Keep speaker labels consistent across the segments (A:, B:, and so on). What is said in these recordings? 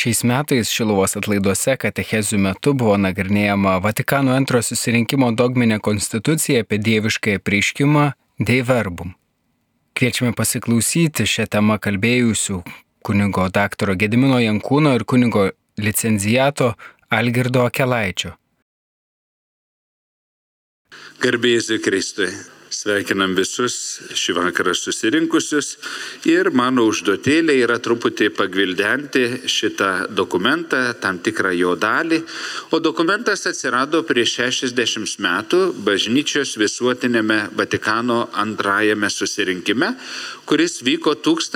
A: Šiais metais Šiluvos atlaiduose katechezių metu buvo nagrinėjama Vatikano antrojo susirinkimo dogminė konstitucija apie dieviškąjį apreiškimą Dei Verbum. Kviečiame pasiklausyti šią temą kalbėjusių kunigo daktaro Gedimino Jankūno ir kunigo licenziato Algirdo Akelaičio.
B: Garbė Jėzui Kristui. Sveikinam visus šį vakarą susirinkusius ir mano užduotėlė yra truputį pagvildenti šitą dokumentą, tam tikrą jo dalį. O dokumentas atsirado prieš 60 metų bažnyčios visuotinėme Vatikano antrajame susirinkime, kuris vyko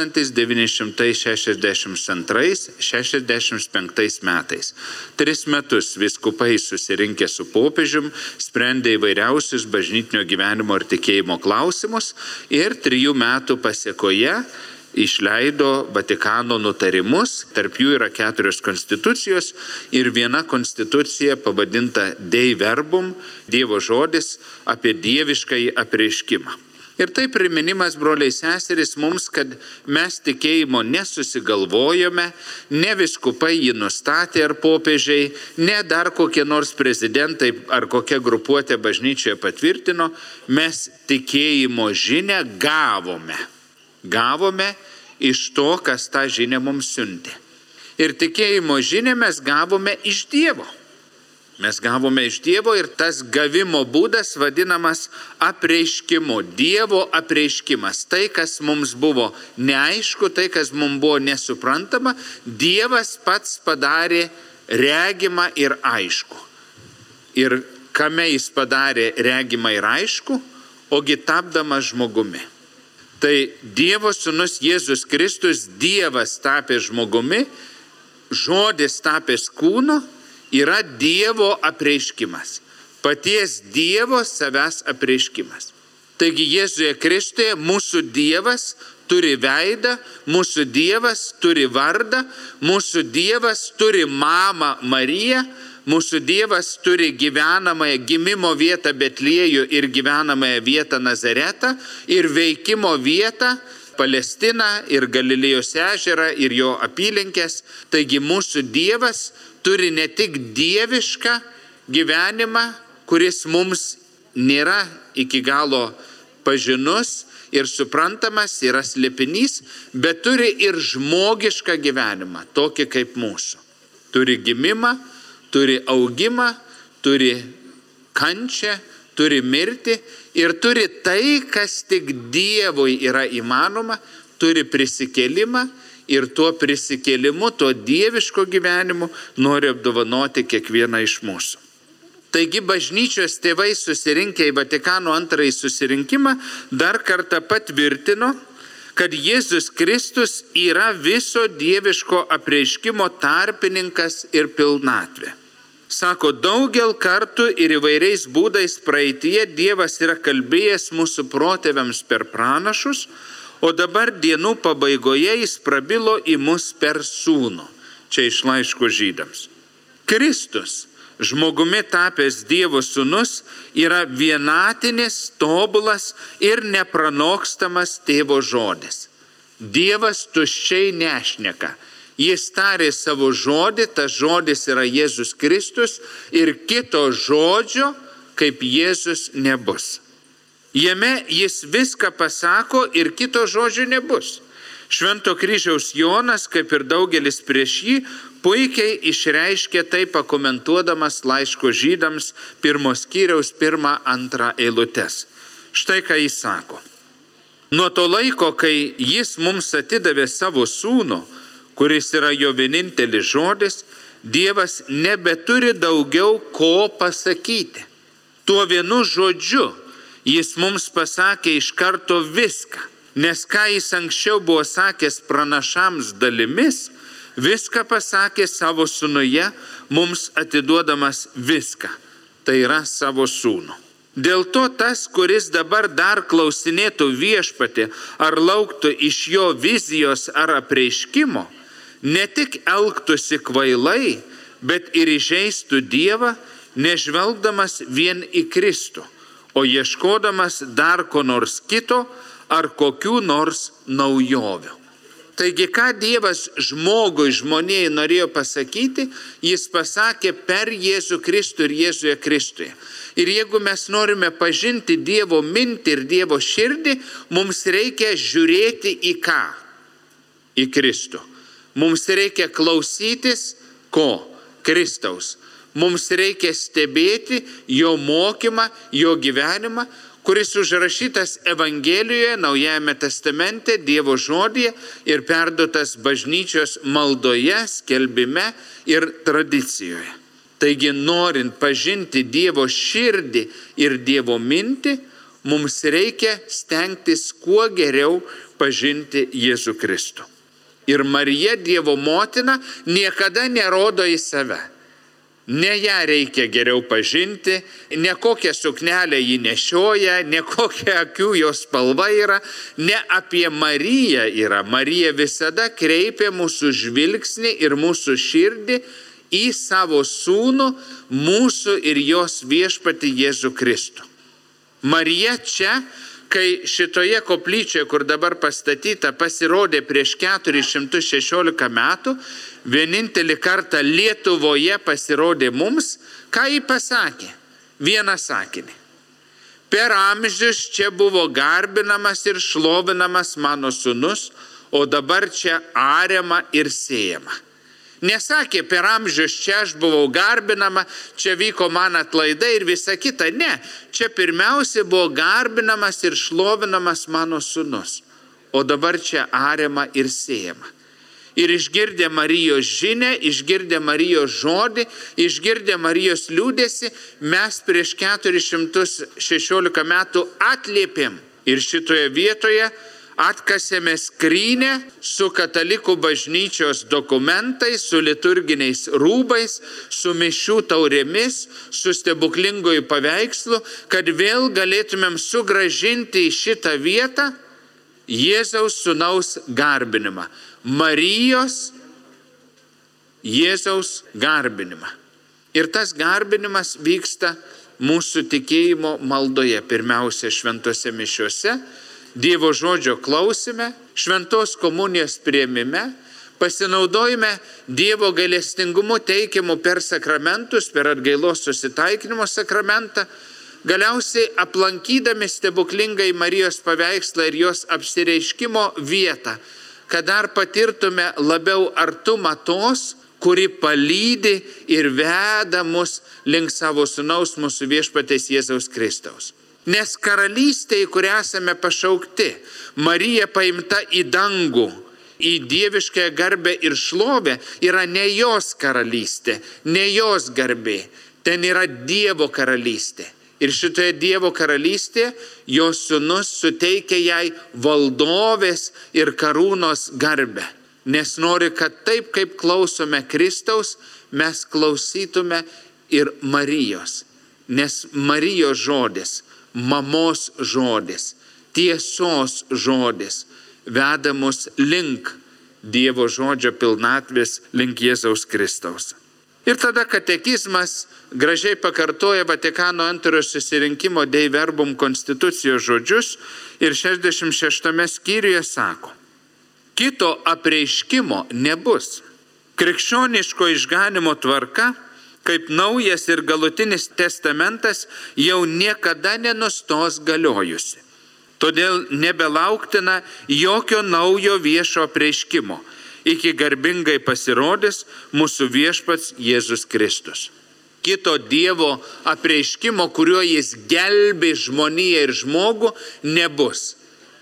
B: 1962-65 metais. 3 metus vyskupai susirinkę su popiežium sprendė įvairiausius bažnytinio gyvenimo ir tikėjimo klausimus ir 3 metų pasėkoje išleido Vatikano nutarimus, tarp jų yra 4 konstitucijos ir viena konstitucija pavadinta Dei Verbum, Dievo žodis apie dieviškąjį apreiškimą. Ir tai priminimas, broliai seserys, mums, kad mes tikėjimo nesusigalvojome, ne vyskupai jį nustatė ar popiežiai, ne dar kokie nors prezidentai ar kokia grupuotė bažnyčioje patvirtino, mes tikėjimo žinią gavome. Gavome iš to, kas tą žinią mums siuntė. Ir tikėjimo žinią mes gavome iš Dievo. Mes gavome iš Dievo ir tas gavimo būdas vadinamas apreiškimu, Dievo apreiškimas. Tai, kas mums buvo neaišku, tai, kas mums buvo nesuprantama, Dievas pats padarė regimą ir aišku. Ir kame jis padarė regimą ir aišku, ogi tapdamas žmogumi. Tai Dievo sūnus Jėzus Kristus, Dievas tapęs žmogumi, žodis tapęs kūnu, yra Dievo apreiškimas. Paties Dievo savęs apreiškimas. Taigi Jėzuje Kristuje mūsų Dievas turi veidą, mūsų Dievas turi vardą, mūsų Dievas turi mamą Mariją, mūsų Dievas turi gyvenamąją gimimo vietą Betliejų ir gyvenamąją vietą Nazaretą ir veikimo vietą Palestiną ir Galilėjos ežerą ir jo apylinkės. Taigi mūsų Dievas turi ne tik dievišką gyvenimą, kuris mums nėra iki galo pažinus ir suprantamas, yra slėpinys, bet turi ir žmogišką gyvenimą, tokį kaip mūsų. Turi gimimą, turi augimą, turi kančią, turi mirtį ir turi tai, kas tik Dievui yra įmanoma, turi prisikėlimą. Ir tuo prisikėlimu, tuo dieviško gyvenimu nori apdovanoti kiekvieną iš mūsų. Taigi bažnyčios tėvai susirinkę į Vatikano antrąjį susirinkimą dar kartą patvirtino, kad Jėzus Kristus yra viso dieviško apreiškimo tarpininkas ir pilnatvė. Sako, daugel kartų ir įvairiais būdais praeityje Dievas yra kalbėjęs mūsų protėviams per pranašus, o dabar dienų pabaigoje jis prabilo į mus per sūnų. Čia iš laiško Žydams. Kristus, žmogumi tapęs Dievo sūnus, yra vienatinis, tobulas ir nepranokstamas tėvo žodis. Dievas tuščiai nešneka. Jis tarė savo žodį, tas žodis yra Jėzus Kristus ir kito žodžio kaip Jėzus nebus. Jame jis viską pasako ir kito žodžio nebus. Švento kryžiaus Jonas, kaip ir daugelis prieš jį, puikiai išreiškė tai pakomentuodamas laiško Žydams 1 skyriaus 1-2 eilutes. Štai ką jis sako. Nuo to laiko, kai jis mums atidavė savo sūnų, kuris yra jo vienintelis žodis, Dievas nebeturi daugiau ko pasakyti. Tuo vienu žodžiu jis mums pasakė iš karto viską, nes ką jis anksčiau buvo sakęs pranašams dalimis, viską pasakė savo sūnuje, mums atiduodamas viską, tai yra savo sūnų. Dėl to tas, kuris dabar dar klausinėtų viešpatį ar lauktų iš jo vizijos ar apreiškimo, ne tik elgtųsi kvailai, bet ir įžeistų Dievą, nežvelgdamas vien į Kristų, o ieškodamas dar ko nors kito ar kokių nors naujovių. Taigi, ką Dievas žmonijai norėjo pasakyti, jis pasakė per Jėzų Kristų ir Jėzuje Kristuje. Ir jeigu mes norime pažinti Dievo mintį ir Dievo širdį, mums reikia žiūrėti į ką? Į Kristų. Mums reikia klausytis ko? Kristaus. Mums reikia stebėti jo mokymą, jo gyvenimą, kuris užrašytas Evangelijoje, Naujajame testamente, Dievo žodyje ir perduotas bažnyčios maldoje, skelbime ir tradicijoje. Taigi, norint pažinti Dievo širdį ir Dievo mintį, mums reikia stengtis kuo geriau pažinti Jėzų Kristų. Ir Marija, Dievo motina, niekada nerodo į save. Ne ją reikia geriau pažinti, ne kokią suknelę ji nešioja, ne kokia akių jos spalva yra, ne apie Mariją yra. Marija visada kreipia mūsų žvilgsnį ir mūsų širdį į savo sūnų, mūsų ir jos viešpatį Jėzų Kristų. Marija čia, kai šitoje koplyčioje, kur dabar pastatyta, pasirodė prieš 416 metų, vienintelį kartą Lietuvoje pasirodė mums, ką ji pasakė? Vieną sakinį. Per amžius čia buvo garbinamas ir šlovinamas mano sūnus, o dabar čia ariama ir sėjama. Nesakė, per amžius čia aš buvau garbinama, čia vyko man atlaidai ir visa kita. Ne, čia pirmiausia buvo garbinamas ir šlovinamas mano sūnus, o dabar čia ariama ir sėjama. Ir išgirdę Marijos žinę, išgirdę Marijos žodį, išgirdę Marijos liūdėsi, mes prieš 416 metų atliepėm. Ir šitoje vietoje atkasėme skrynę su katalikų bažnyčios dokumentais, su liturginiais rūbais, su mišių taurėmis, su stebuklingoju paveikslu, kad vėl galėtumėm sugrąžinti į šitą vietą Jėzaus sūnaus garbinimą. Marijos Jėzaus garbinimą. Ir tas garbinimas vyksta mūsų tikėjimo maldoje, pirmiausia šventose mišiuose, Dievo žodžio klausime, šventos komunijos priėmime, pasinaudojime Dievo gailestingumu teikiamu per sakramentus, per atgailos susitaikinimo sakramentą, galiausiai aplankydami stebuklingai Marijos paveikslą ir jos apsireiškimo vietą, kad dar patirtume labiau artumą tos, kuri palydi ir veda mus link savo sūnaus mūsų viešpaties Jėzaus Kristaus. Nes karalystė, į kurią esame pašaukti, Marija paimta į dangų, į dieviškąją garbę ir šlovę, yra ne jos karalystė, ne jos garbė, ten yra Dievo karalystė. Ir šitoje Dievo karalystėje jos sūnus suteikia jai valdovės ir karūnos garbę. Nes nori, kad taip kaip klausome Kristaus, mes klausytume ir Marijos. Nes Marijos žodis, mamos žodis, tiesos žodis veda mus link Dievo žodžio pilnatvės, link Jėzaus Kristaus. Ir tada katekizmas gražiai pakartoja Vatikano antrojo susirinkimo Dei Verbum konstitucijos žodžius ir 66 skyriuje sako: kito apreiškimo nebus. Krikščioniško išganimo tvarka, kaip naujas ir galutinis testamentas, jau niekada nenustos galiojusi. Todėl nebelauktina jokio naujo viešo apreiškimo, iki garbingai pasirodys mūsų viešpats Jėzus Kristus. Kito Dievo apreiškimo, kuriuo jis gelbė žmoniją ir žmogų, nebus.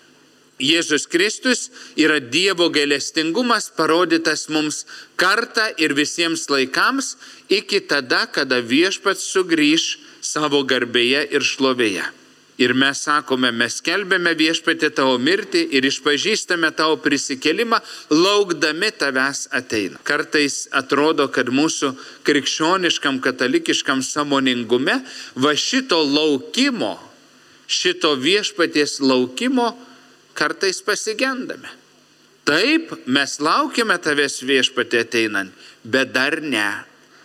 B: Jėzus Kristus yra Dievo gailestingumas parodytas mums kartą ir visiems laikams, iki tada, kada viešpats sugrįš savo garbėje ir šlovėje. Ir mes sakome, mes skelbėme viešpatį tavo mirtį ir išpažįstame tavo prisikėlimą, laukdami tavęs ateina. Kartais atrodo, kad mūsų krikščioniškam, katalikiškam sąmoningume va šito laukimo, šito viešpaties laukimo kartais pasigendame. Taip, mes laukiame tavęs viešpatį ateinant, bet dar ne.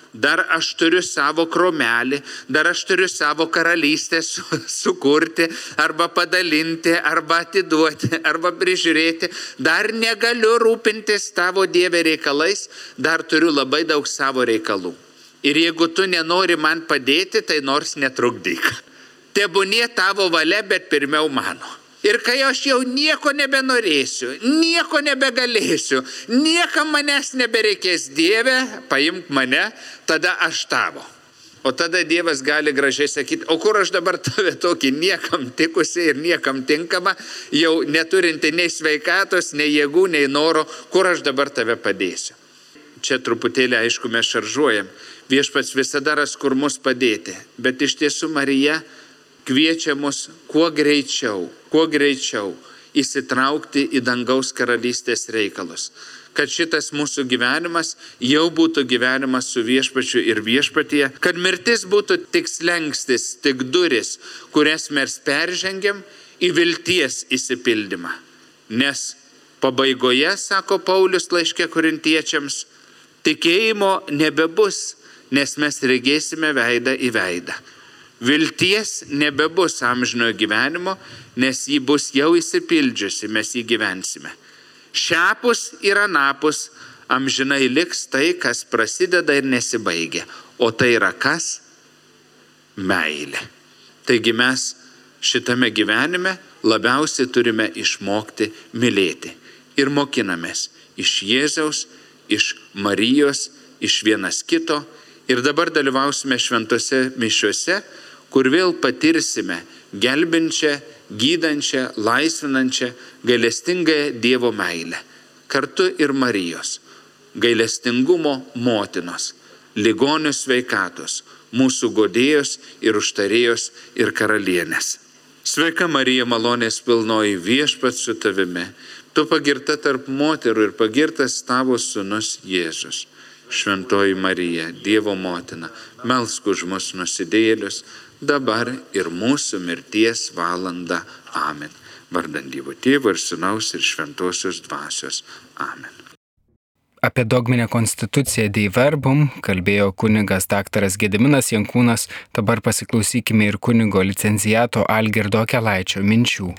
B: dar aš turiu savo kromelį, dar aš turiu savo karalystę sukurti, arba padalinti, arba atiduoti, arba prižiūrėti, dar negaliu rūpintis tavo Dieve reikalais, dar turiu labai daug savo reikalų. Ir jeigu tu nenori man padėti, tai nors netrukdyk. Tebūnie tavo valia, bet pirmiau mano. Ir kai aš jau nieko nebenorėsiu, nieko nebegalėsiu, niekam manęs nebereikės, Dieve, paimk mane, tada aš tavo. O tada Dievas gali gražiai sakyti, o kur aš dabar tave tokį niekam tikusi ir niekam tinkama, jau neturinti nei sveikatos, nei jėgų, nei noro, kur aš dabar tave padėsiu. Čia truputėlį, aišku, mes šaržuojam. Viešpats visada ras, kur mus padėti, bet iš tiesų Marija kviečia mus kuo greičiau įsitraukti į dangaus karalystės reikalus. Kad šitas mūsų gyvenimas jau būtų gyvenimas su viešpačiu ir viešpatyje, kad mirtis būtų tik slengstis, tik duris, kurias mes peržengiam į vilties įsipildymą. Nes pabaigoje, sako Paulius laiške Korintiečiams, tikėjimo nebebus, nes mes regėsime veidą į veidą. Vilties nebebus amžinojo gyvenimo, nes jį bus jau įsipildžiusi, mes jį gyvensime. Šiapus ir anapus amžinai liks tai, kas prasideda ir nesibaigia. O tai yra kas? Meilė. Taigi mes šitame gyvenime labiausiai turime išmokti mylėti. Ir mokinamės iš Jėzaus, iš Marijos, iš vienas kito. Ir dabar dalyvausime šventose mišiuose, kur vėl patirsime gelbinčią, gydančią, laisvinančią, gailestingąją Dievo meilę. Kartu ir Marijos, gailestingumo motinos, ligonių sveikatos, mūsų godėjos ir užtarėjos ir karalienės. Sveika Marija, malonės pilnoji, viešpats su tavimi, tu pagirta tarp moterų ir pagirtas tavo sūnus Jėzus. Šventoji Marija, Dievo motina, melsk už mus nusidėjėlius, dabar ir mūsų mirties valanda. Amen. Vardant Dievo Tėvo ir Sūnaus ir Šventosios Dvasios. Amen.
A: Apie dogminę konstituciją Dei Verbum kalbėjo kunigas daktaras Gediminas Jankūnas, dabar pasiklausykime ir kunigo licenciato Algirdo Akelaičio minčių.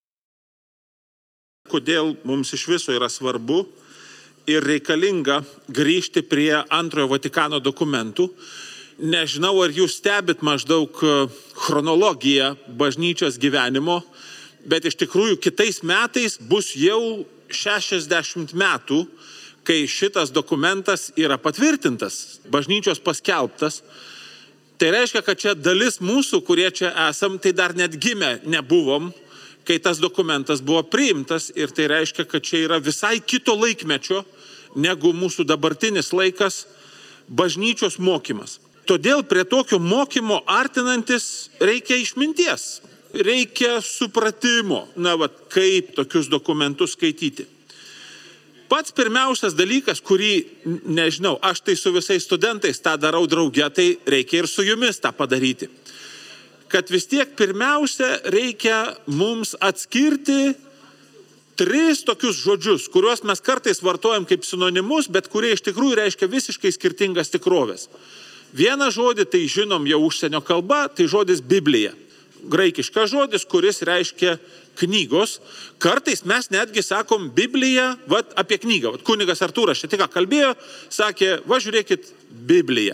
C: Kodėl mums iš viso yra svarbu ir reikalinga grįžti prie Antrojo Vatikano dokumentų. Nežinau, ar jūs stebit maždaug chronologiją bažnyčios gyvenimo, bet iš tikrųjų kitais metais bus jau 60 metų, kai šitas dokumentas yra patvirtintas, bažnyčios paskelbtas. Tai reiškia, kad čia dalis mūsų, kurie čia esam, tai dar net gimę nebuvom, kai tas dokumentas buvo priimtas, ir tai reiškia, kad čia yra visai kito laikmečio, negu mūsų dabartinis laikas bažnyčios mokymas. Todėl prie tokio mokymo artinantis reikia išminties, reikia supratimo, kaip tokius dokumentus skaityti. Pats pirmiausias dalykas, kurį, nežinau, aš tai su visais studentais tą darau drauge, tai reikia ir su jumis tą padaryti. Kad vis tiek pirmiausia reikia mums atskirti 3 tokius žodžius, kuriuos mes kartais vartojam kaip sinonimus, bet kurie iš tikrųjų reiškia visiškai skirtingas tikrovės. Vieną žodį, tai žinom jau užsienio kalba, tai žodis Biblija. Graikiškas žodis, kuris reiškia knygos. Kartais mes netgi sakom Bibliją apie knygą. Kunigas Artūras čia tik kalbėjo, sakė, žiūrėkit, Biblija.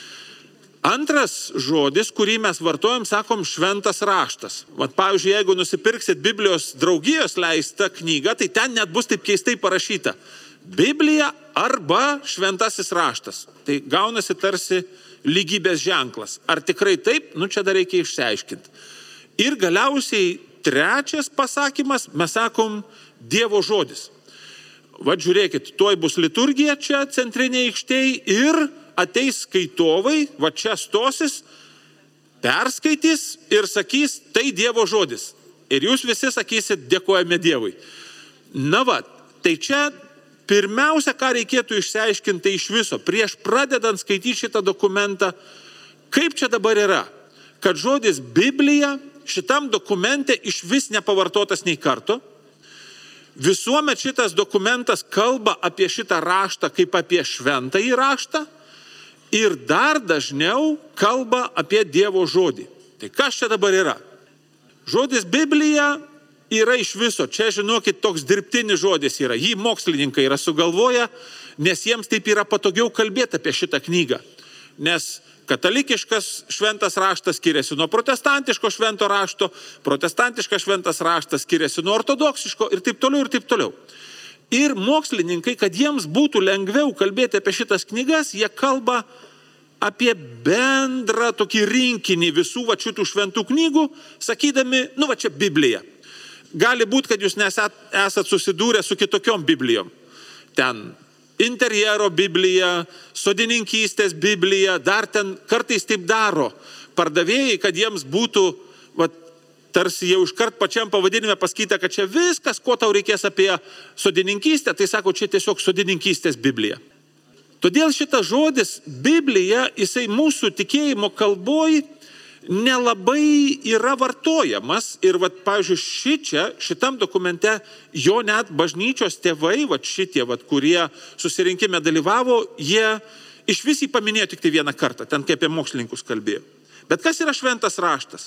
C: Antras žodis, kurį mes vartojam, sakom šventas raštas. Pavyzdžiui, jeigu nusipirksit Biblijos draugijos leistą knygą, tai ten net bus taip keistai parašyta. Biblija arba šventasis raštas. Tai gaunasi tarsi lygybės ženklas. Ar tikrai taip? Čia dar reikia išsiaiškinti. Ir galiausiai trečias pasakymas, mes sakom Dievo žodis. Žiūrėkit, tuoj bus liturgija čia centrinėje aikštėje ir ateis skaitovai, čia stosis, perskaitys ir sakys, tai Dievo žodis. Ir jūs visi sakysit, dėkojame Dievui. Tai čia pirmiausia, ką reikėtų išsiaiškinti iš viso, prieš pradedant skaityti šitą dokumentą, kaip čia dabar yra, kad žodis Biblija šitam dokumente iš vis nepavartotas nei karto. Visuomet šitas dokumentas kalba apie šitą raštą kaip apie šventąjį raštą ir dar dažniau kalba apie Dievo žodį. Tai kas čia dabar yra? Žodis Biblija yra iš viso, čia žinokit, toks dirbtinis žodis yra. Jį mokslininkai yra sugalvoję, nes jiems taip yra patogiau kalbėti apie šitą knygą. Nes katalikiškas šventas raštas skiriasi nuo protestantiško švento rašto, protestantiškas šventas raštas skiriasi nuo ortodoksiško ir taip toliau ir taip toliau. Ir mokslininkai, kad jiems būtų lengviau kalbėti apie šitas knygas, jie kalba apie bendrą tokį rinkinį visų šitų šventų knygų, sakydami, čia Biblija. Gali būti, kad jūs esat susidūrę su kitokiom Biblijom. Ten interjero Biblija, sodininkystės Biblija, dar ten kartais taip daro pardavėjai, kad jiems būtų tarsi jau iškart pačiam pavadinime pasakyta, kad čia viskas, ko tau reikės apie sodininkystę, tai sako, čia tiesiog sodininkystės Biblija. Todėl šitas žodis Biblija, jisai mūsų tikėjimo kalboj nelabai yra vartojamas ir, pavyzdžiui, šitam dokumente jo net bažnyčios tėvai, šitie, kurie susirinkime dalyvavo, jie iš vis jį paminėjo tik tai vieną kartą, ten kaip apie mokslininkus kalbėjo. Bet kas yra šventas raštas?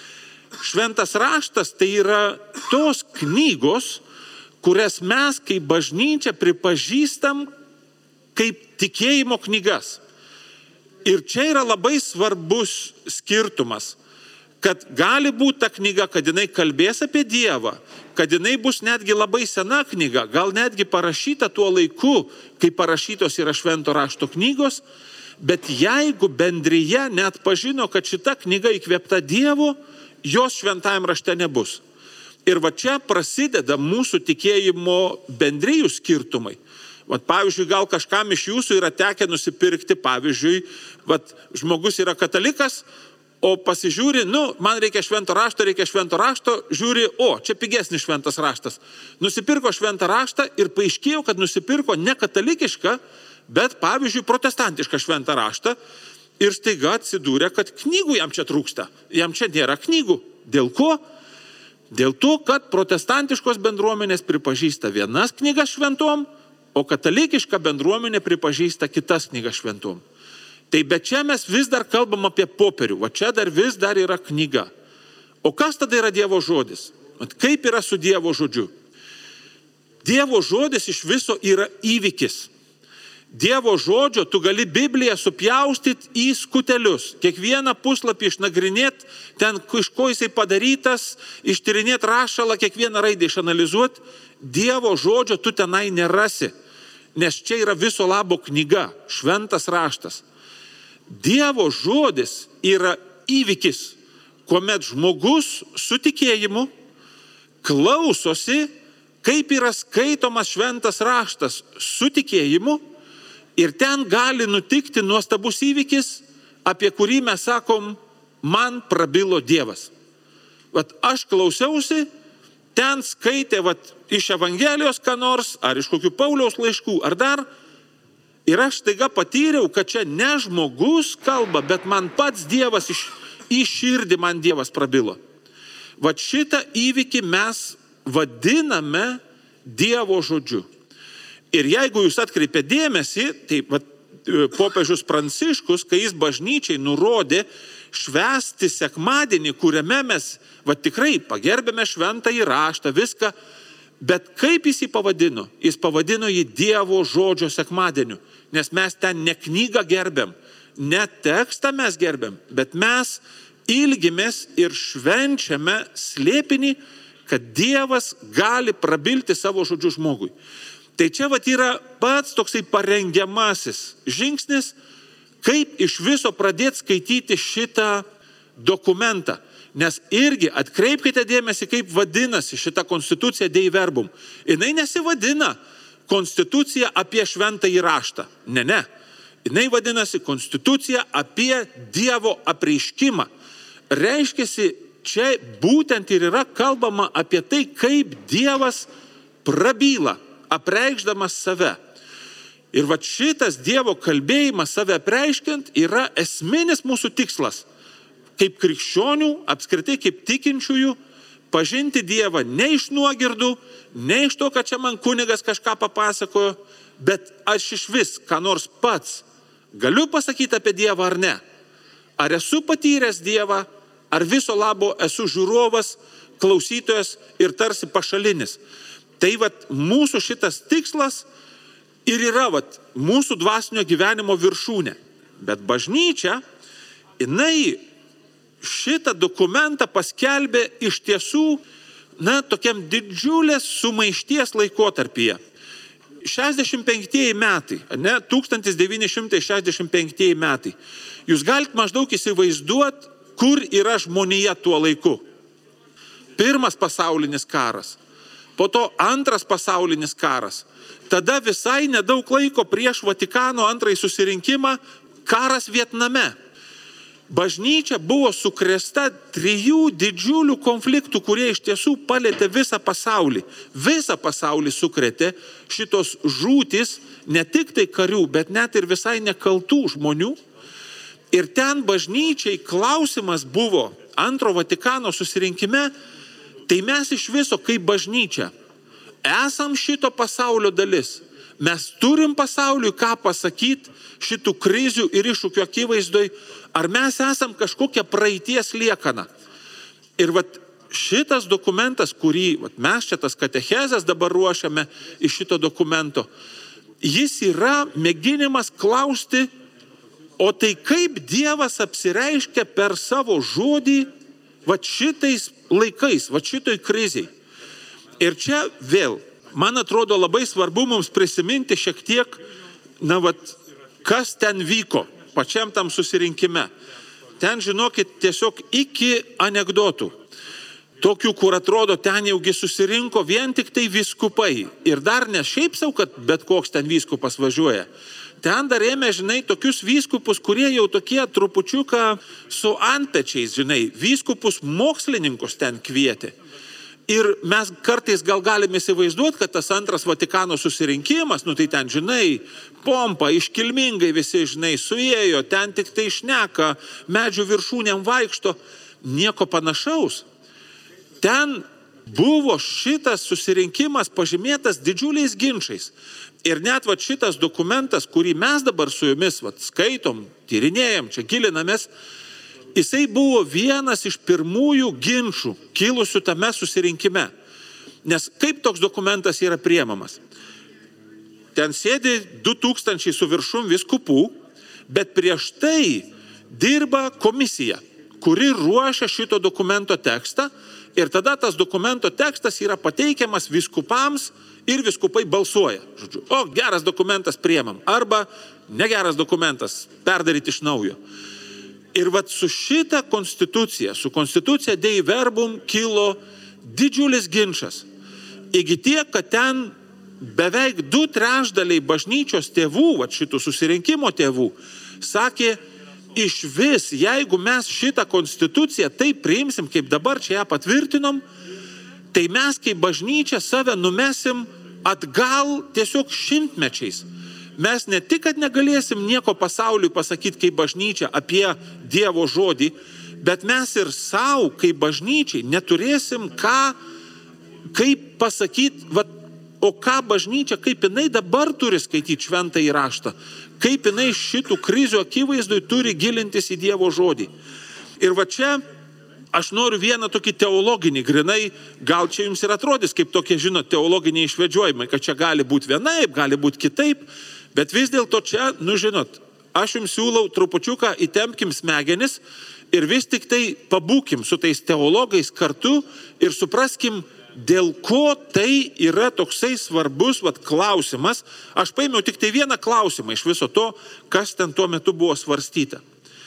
C: Šventas raštas tai yra tos knygos, kurias mes kaip bažnyčia pripažįstam kaip tikėjimo knygas. Ir čia yra labai svarbus skirtumas, kad gali būti ta knyga, kad jinai kalbės apie Dievą, kad jinai bus netgi labai sena knyga, gal netgi parašyta tuo laiku, kai parašytos yra švento rašto knygos, bet jeigu bendrija net pažino, kad šita knyga įkvėpta Dievo, jos šventajam rašte nebus. Ir čia prasideda mūsų tikėjimo bendrijų skirtumai. Pavyzdžiui, gal kažkam iš jūsų yra tekę nusipirkti, pavyzdžiui, žmogus yra katalikas, o pasižiūri, man reikia švento rašto, žiūri, čia pigesnis šventas raštas. Nusipirko šventą raštą ir paaiškėjo, kad nusipirko ne katalikišką, bet, pavyzdžiui, protestantišką šventą raštą. Ir staiga atsidūrė, kad knygų jam čia trūksta. Jam čia nėra knygų. Dėl ko? Dėl to, kad protestantiškos bendruomenės pripažįsta vienas knygas šventom, o katalikiška bendruomenė pripažįsta kitas knygas šventom. Tai bet čia mes vis dar kalbam apie popierių. Čia dar vis dar yra knyga. O kas tada yra Dievo žodis? Kaip yra su Dievo žodžiu? Dievo žodis iš viso yra įvykis. Dievo žodžio tu gali Bibliją supjaustyti į skutelius. Kiekvieną puslapį išnagrinėti, ten iš ko jisai padarytas, ištyrinėti rašalą, kiekvieną raidę išanalizuoti. Dievo žodžio tu tenai nerasi, nes čia yra viso labo knyga, šventas raštas. Dievo žodis yra įvykis, kuomet žmogus su tikėjimu klausosi, kaip yra skaitomas šventas raštas su tikėjimu. Ir ten gali nutikti nuostabus įvykis, apie kurį mes sakom, man prabilo Dievas. Aš klausiausi, ten skaitė iš Evangelijos ką nors, ar iš kokių Pauliaus laiškų, ar dar. Ir aš staiga patyriau, kad čia ne žmogus kalba, bet man pats Dievas į širdį man Dievas prabilo. Šitą įvykį mes vadiname Dievo žodžiu. Ir jeigu jūs atkreipė dėmesį, tai popiežius Pranciškus, kai jis bažnyčiai nurodė švęsti sekmadienį, kuriame mes tikrai pagerbėme šventąjį raštą, viską, bet kaip jis jį pavadino? Jis pavadino jį Dievo žodžio sekmadieniu, nes mes ten ne knygą gerbėm, ne tekstą mes gerbėm, bet mes ilgimės ir švenčiame slėpinį, kad Dievas gali prabilti savo žodžiu žmogui. Tai čia yra pats toksai parengiamasis žingsnis, kaip iš viso pradėti skaityti šitą dokumentą. Nes irgi atkreipkite dėmesį, kaip vadinasi šita konstitucija Dei Verbum. Jinai nesivadina konstitucija apie šventąjį raštą. Ne. Jinai vadinasi konstitucija apie Dievo apreiškimą. Reiškiasi, čia būtent ir yra kalbama apie tai, kaip Dievas prabyla, apreikšdamas save. Ir šitas Dievo kalbėjimas save apreiškiant yra esminis mūsų tikslas. Kaip krikščionių, apskritai kaip tikinčiųjų, pažinti Dievą ne iš nuogirdų, ne iš to, kad čia man kunigas kažką papasakojo, bet aš iš vis, ką nors pats galiu pasakyti apie Dievą ar ne? Ar esu patyręs Dievą, ar viso labo esu žiūrovas, klausytojas ir tarsi pašalinis? Tai mūsų šitas tikslas ir yra mūsų dvasinio gyvenimo viršūnė. Bet bažnyčia, jinai šitą dokumentą paskelbė iš tiesų, tokiam didžiulės sumaišties laikotarpyje. 65 metai, 1965 metai. Jūs galite maždaug įsivaizduoti, kur yra žmonija tuo laiku. Pirmas pasaulinis karas, po to antras pasaulinis karas. Tada visai nedaug laiko prieš Vatikano antrąjį susirinkimą karas Vietname. Bažnyčia buvo sukrėsta 3 didžiulių konfliktų, kurie iš tiesų palėtė visą pasaulį. Visą pasaulį sukrėtė šitos žūtis, ne tik tai karių, bet net ir visai nekaltų žmonių. Ir ten bažnyčiai klausimas buvo antro Vatikano susirinkime, tai mes iš viso kaip bažnyčia esam šito pasaulio dalis. Mes turim pasauliui ką pasakyti šitų krizių ir iššūkių akivaizdoj, ar mes esam kažkokia praeities liekana. Ir šitas dokumentas, kurį mes čia tas katechezes dabar ruošiame iš šito dokumento, jis yra mėginimas klausti, o tai kaip Dievas apsireiškia per savo žodį šitais laikais, šitoj kriziai. Ir čia vėl, man atrodo labai svarbu mums prisiminti šiek tiek, kas ten vyko pačiam tam susirinkime. Ten, žinokit, tiesiog iki anekdotų. Tokių, kur atrodo, ten jaugi susirinko vien tik tai vyskupai. Ir dar ne šiaip sau, kad bet koks ten vyskupas važiuoja. Ten dar ėmė, tokius vyskupus, kurie jau tokie trupučiuką su antpečiais, vyskupus mokslininkus ten kvietė. Ir mes kartais gal galime įsivaizduoti, kad tas antras Vatikano susirinkimas, tai ten, pompa, iškilmingai visi, suėjo, ten tik tai šneka, medžių viršūnėm vaikšto, nieko panašaus. Ten buvo šitas susirinkimas pažymėtas didžiuliais ginčiais. Ir net šitas dokumentas, kurį mes dabar su jumis skaitom, tyrinėjam, čia gilinamės, jisai buvo vienas iš pirmųjų ginčių kilusių tame susirinkime. Nes kaip toks dokumentas yra priemamas? Ten sėdi 2000 su viršum vyskupų, bet prieš tai dirba komisija, kuri ruošia šito dokumento tekstą ir tada tas dokumento tekstas yra pateikiamas vyskupams ir vyskupai balsuoja. O geras dokumentas priemam, arba negeras dokumentas, perdaryti iš naujo. Ir su šita konstitucija, su konstitucija Dei Verbum kilo didžiulis ginčas. Iki tiek, kad ten beveik 2/3 bažnyčios tėvų, šitų susirinkimo tėvų, sakė, iš vis, jeigu mes šitą konstituciją taip priimsim, kaip dabar čia ją patvirtinom, tai mes kaip bažnyčia save numesim atgal tiesiog šimtmečiais. Mes ne tik, kad negalėsim nieko pasauliui pasakyti kaip bažnyčia apie Dievo žodį, bet mes ir savo kaip bažnyčiai neturėsim kaip pasakyti, o ką bažnyčia, kaip jinai dabar turi skaityti šventąjį raštą, kaip jinai šitų krizių akivaizdui turi gilintis į Dievo žodį. Ir čia aš noriu vieną tokį teologinį, grinai, gal čia jums ir atrodys kaip tokie, teologiniai išvedžiojimai, kad čia gali būti vienaip, gali būti kitaip. Bet vis dėlto čia, aš jums siūlau trupučiuką įtempkim smegenis ir vis tik tai pabūkim su tais teologais kartu ir supraskim, dėl ko tai yra toksai svarbus klausimas. Aš paėmiau tik tai vieną klausimą iš viso to, kas ten tuo metu buvo svarstyta.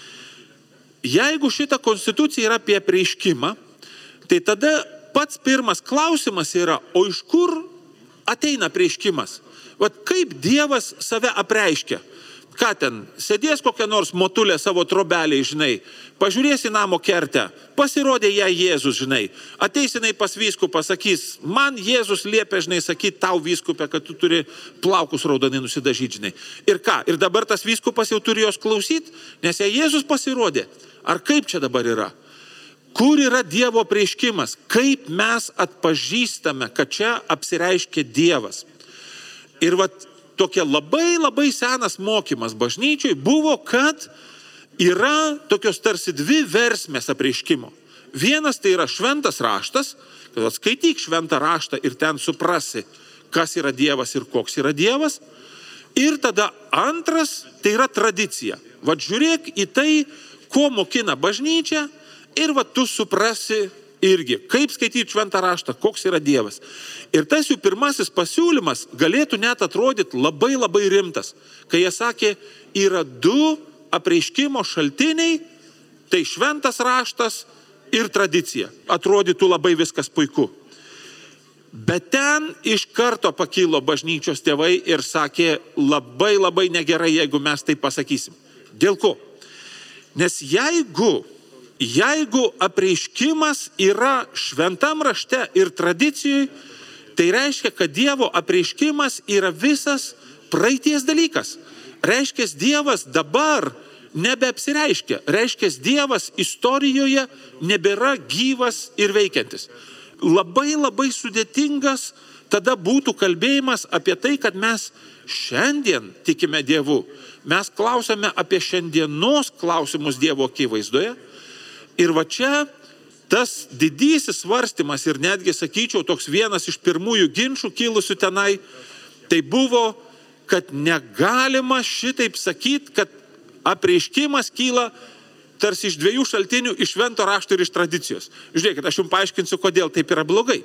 C: Jeigu šita konstitucija yra apie apreiškimą, tai tada pats pirmas klausimas yra, o iš kur ateina apreiškimas? Kaip Dievas save apreiškia? Ką ten, sėdės kokią nors motulę savo trobelį, pažiūrės į namo kertę, pasirodė ją Jėzus, ateis jinai pas vyskupą, sakys, man Jėzus liepia, sakyti tau vyskupę, kad tu turi plaukus raudonai nusidažyti, Ir ką? Ir dabar tas vyskupas jau turi jos klausyti, nes jei Jėzus pasirodė. Ar kaip čia dabar yra? Kur yra Dievo apreiškimas? Kaip mes atpažįstame, kad čia apsireiškia Dievas? Ir tokia labai senas mokymas bažnyčiai buvo, kad yra tokios tarsi dvi versmės apreiškimo. Vienas tai yra šventas raštas, kad skaityk šventą raštą ir ten suprasi, kas yra Dievas ir koks yra Dievas. Ir tada antras tai yra tradicija. Vat žiūrėk į tai, ko mokina bažnyčia ir vat tu suprasi irgi, kaip skaityti šventą raštą, koks yra Dievas. Ir tas jų pirmasis pasiūlymas galėtų net atrodyti labai rimtas, kai jie sakė, yra du apreiškimo šaltiniai, tai šventas raštas ir tradicija. Atrodytų labai viskas puiku. Bet ten iš karto pakilo bažnyčios tėvai ir sakė, labai negerai, jeigu mes tai pasakysim. Dėl ko? Nes jeigu apreiškimas yra šventam rašte ir tradicijai, tai reiškia, kad Dievo apreiškimas yra visas praeities dalykas. Reiškia, Dievas dabar nebeapsireiškia. Reiškia, Dievas istorijoje nebėra gyvas ir veikiantis. Labai sudėtingas tada būtų kalbėjimas apie tai, kad mes šiandien tikime Dievu. Mes klausome apie šiandienos klausimus Dievo akivaizdoje. Ir va čia tas didysis svarstymas ir netgi, sakyčiau, toks vienas iš pirmųjų ginčų kilusių tenai, tai buvo, kad negalima šitaip sakyti, kad apreiškimas kyla tarsi iš dviejų šaltinių, iš švento rašto ir iš tradicijos. Žiūrėkit, aš jums paaiškinsiu, kodėl taip yra blogai.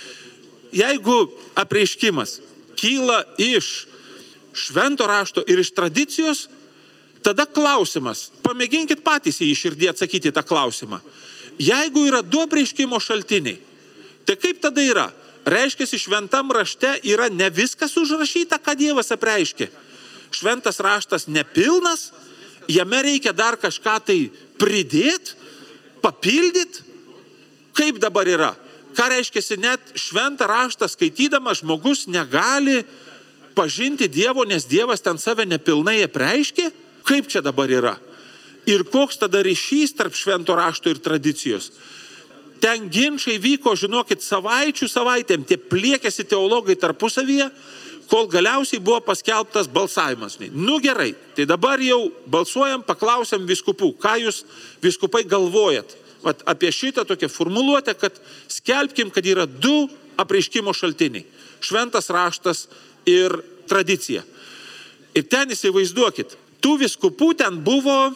C: Jeigu apreiškimas kyla iš švento rašto ir iš tradicijos, tada klausimas, pamėginkit patys į širdį atsakyti tą klausimą. Jeigu yra du apreiškimo šaltiniai, tai kaip tada yra? Reiškia, šventam rašte yra ne viskas užrašyta, ką Dievas apreiškė. Šventas raštas nepilnas, jame reikia dar kažką tai pridėti, papildyti. Kaip dabar yra? Ką reiškia, net šventą raštą skaitydamas žmogus negali pažinti Dievo, nes Dievas ten save nepilnai apreiškė? Kaip čia dabar yra? Ir koks tada ryšys tarp švento rašto ir tradicijos? Ten ginčai vyko, žinokit, savaitėm, tie pliekėsi teologai tarpusavyje, kol galiausiai buvo paskelbtas balsavimas. Nu gerai, tai dabar jau balsuojam, paklausiam vyskupų, ką jūs vyskupai galvojat apie šitą tokią formuluotę, kad skelbkim, kad yra du apreiškimo šaltiniai. Šventas raštas ir tradicija. Ir ten įsivaizduokit, tų vyskupų ten buvo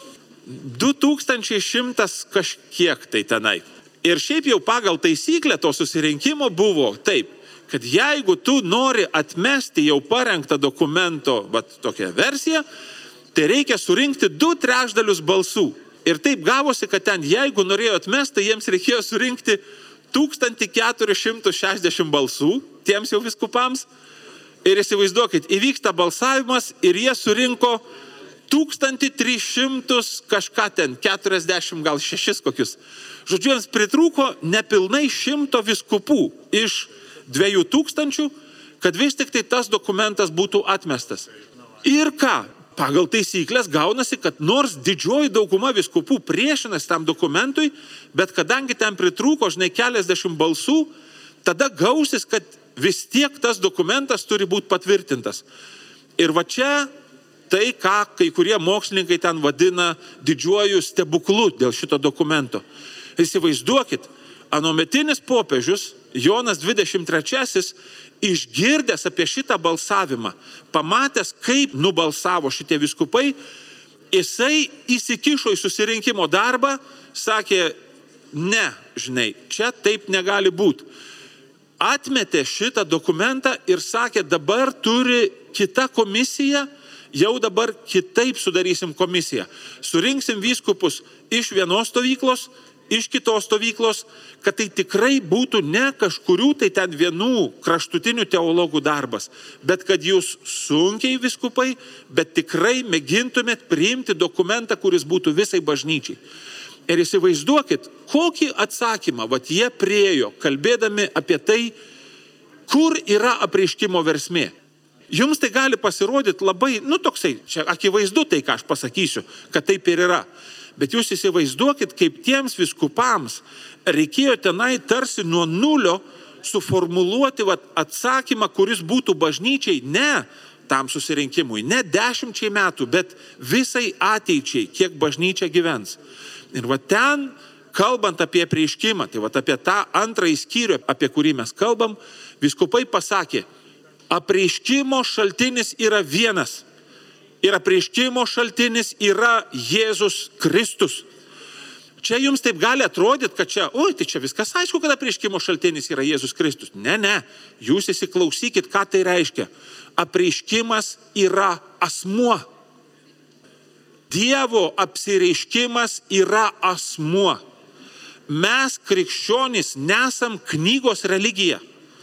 C: 2100 kažkiek tai tenai. Ir šiaip jau pagal taisyklę to susirinkimo buvo taip, kad jeigu tu nori atmesti jau parengtą dokumento, tokią versiją, tai reikia surinkti 2/3 balsų. Ir taip gavosi, kad ten, jeigu norėjo atmesti, jiems reikėjo surinkti 1460 balsų, tiems jau vyskupams. Ir įsivaizduokit, įvyksta balsavimas ir jie surinko 1300 kažką ten, 40 gal 6 kokius. Žodžiu, jiems pritrūko nepilnai 100 vyskupų iš 2000, kad vis tik tai tas dokumentas būtų atmestas. Ir ką? Pagal taisyklės gaunasi, kad nors didžioji dauguma vyskupų priešinasi tam dokumentui, bet kadangi ten pritrūko, keliasdešimt balsų, tada gausis, kad vis tiek tas dokumentas turi būti patvirtintas. Ir va čia tai, ką kai kurie mokslininkai ten vadina didžiuoju stebuklu dėl šito dokumento. Įsivaizduokit, anuometinis popiežius Jonas 23 išgirdęs apie šitą balsavimą, pamatęs, kaip nubalsavo šitie vyskupai, jisai įsikišo į susirinkimo darbą, sakė, ne, čia taip negali būti. Atmetė šitą dokumentą ir sakė, dabar turi kita komisija, jau dabar kitaip sudarysim komisiją. Surinksim vyskupus iš vienos stovyklos, iš kitos stovyklos, kad tai tikrai būtų ne kažkurių tai ten vienų kraštutinių teologų darbas, bet kad jūs sunkiai vyskupai, bet tikrai mėgintumėt priimti dokumentą, kuris būtų visai bažnyčiai. Ir įsivaizduokit, kokį atsakymą jie priėjo, kalbėdami apie tai, kur yra apreiškimo versmė. Jums tai gali pasirodyti labai, toksai, čia akivaizdu tai, ką aš pasakysiu, kad taip ir yra. Bet jūs įsivaizduokit, kaip tiems vyskupams reikėjo tenai tarsi nuo nulio suformuluoti atsakymą, kuris būtų bažnyčiai ne tam susirinkimui. Ne 10 metų, bet visai ateičiai, kiek bažnyčia gyvens. Ir va ten, kalbant apie apreiškimą, tai va apie tą antrąjį skyrių, apie kurį mes kalbam, vyskupai pasakė, apreiškimo šaltinis yra vienas. Ir apreiškimo šaltinis yra Jėzus Kristus. Čia jums taip gali atrodyti, kad čia, tai čia viskas aišku, kad apreiškimo šaltinis yra Jėzus Kristus. Ne, jūs įsiklausykit, ką tai reiškia. Apreiškimas yra asmuo. Dievo apsireiškimas yra asmuo. Mes, krikščionys, nesam knygos religija.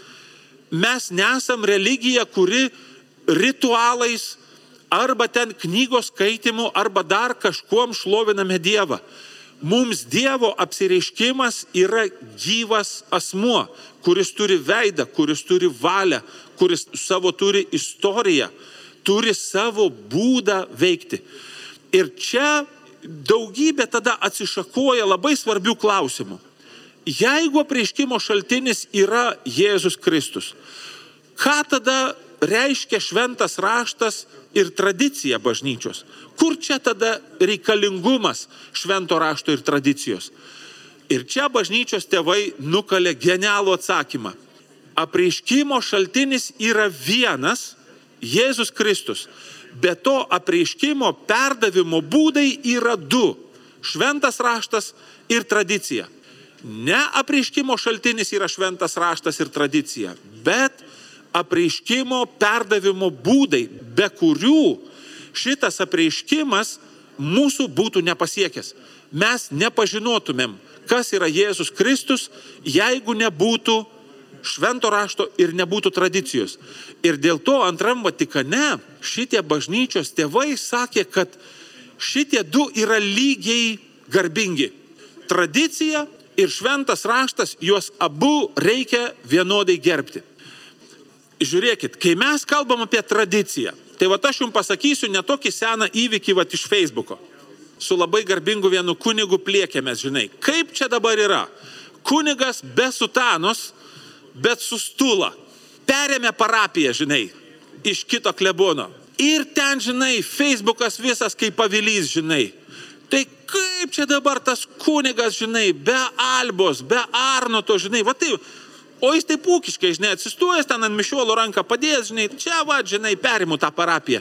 C: Mes nesam religija, kuri ritualais arba ten knygos skaitimu, arba dar kažkuom šloviname Dievą. Mums Dievo apsireiškimas yra gyvas asmuo, kuris turi veidą, kuris turi valią, kuris savo turi istoriją, turi savo būdą veikti. Ir čia daugybė tada atsišakoja labai svarbių klausimų. Jeigu apreiškimo šaltinis yra Jėzus Kristus, ką tada reiškia šventas raštas ir tradicija bažnyčios? Kur čia tada reikalingumas švento rašto ir tradicijos? Ir čia bažnyčios tėvai nukalė genialų atsakymą. Apreiškimo šaltinis yra vienas, Jėzus Kristus. Be to apreiškimo perdavimo būdai yra du. Šventas raštas ir tradicija. Ne apreiškimo šaltinis yra šventas raštas ir tradicija, bet apreiškimo perdavimo būdai, be kurių šitas apreiškimas mūsų būtų nepasiekęs. Mes nepažinotumėm, kas yra Jėzus Kristus, jeigu nebūtų švento rašto ir nebūtų tradicijos. Ir dėl to Antram Vatikane šitie bažnyčios tėvai sakė, kad šitie du yra lygiai garbingi. Tradicija ir šventas raštas, juos abu reikia vienodai gerbti. Žiūrėkit, kai mes kalbam apie tradiciją, tai aš jums pasakysiu netokį seną įvykį iš Facebooko. Su labai garbingu vienu kunigu pliekėmės, žinai. Kaip čia dabar yra? Kunigas be sutanos, bet su stula. Perėmė parapiją, žinai, iš kito klebono. Ir ten, žinai, Facebookas visas kaip pavilys, žinai. Tai kaip čia dabar tas kunigas, žinai, be Albos, be Arnoto, žinai, va tai... O jis taip ūkiškai, žinai, atsistojęs ten ant mišiolo ranką padėjęs, žinai, čia žinai, perimu tą parapiją.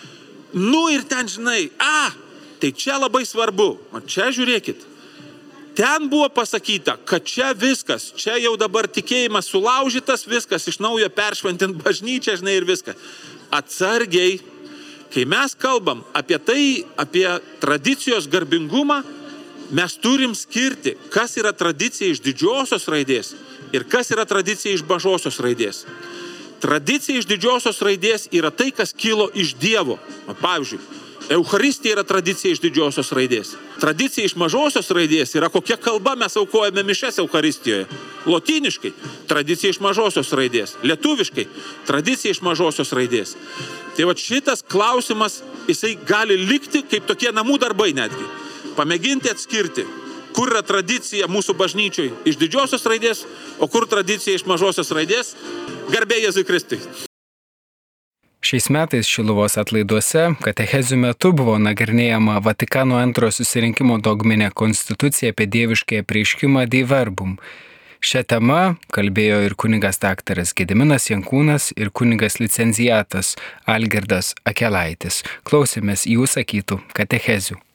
C: Nu ir ten, žinai, tai čia labai svarbu. O čia žiūrėkit. Ten buvo pasakyta, kad čia viskas, čia jau dabar tikėjimas sulaužytas, viskas iš naujo peršventint bažnyčią, žinai, ir viskas. Atsargiai, kai mes kalbam apie tai, apie tradicijos garbingumą, mes turim skirti, kas yra tradicija iš didžiosios raidės ir kas yra tradicija iš mažosios raidės. Tradicija iš didžiosios raidės yra tai, kas kilo iš Dievo. Pavyzdžiui, Eucharistija yra tradicija iš didžiosios raidės. Tradicija iš mažosios raidės yra kokia kalba mes aukojame mišes Eucharistijoje. Lotyniškai tradicija iš mažosios raidės. Lietuviškai tradicija iš mažosios raidės. Tai šitas klausimas, jisai gali likti kaip tokie namų darbai netgi. Pamėginti atskirti, kur yra tradicija mūsų bažnyčioj iš didžiosios raidės, o kur tradicija iš mažosios raidės. Garbė Jėzui Kristui.
A: Šiais metais Šiluvos atlaiduose katechezių metu buvo nagrinėjama Vatikano antrojo susirinkimo dogminė konstitucija apie dieviškąjį apreiškimą Dei Verbum. Šią temą kalbėjo ir kunigas daktaras Gediminas Jankūnas ir kunigas licenciatas Algirdas Akelaitis. Klausėmės jų sakytų katechezių.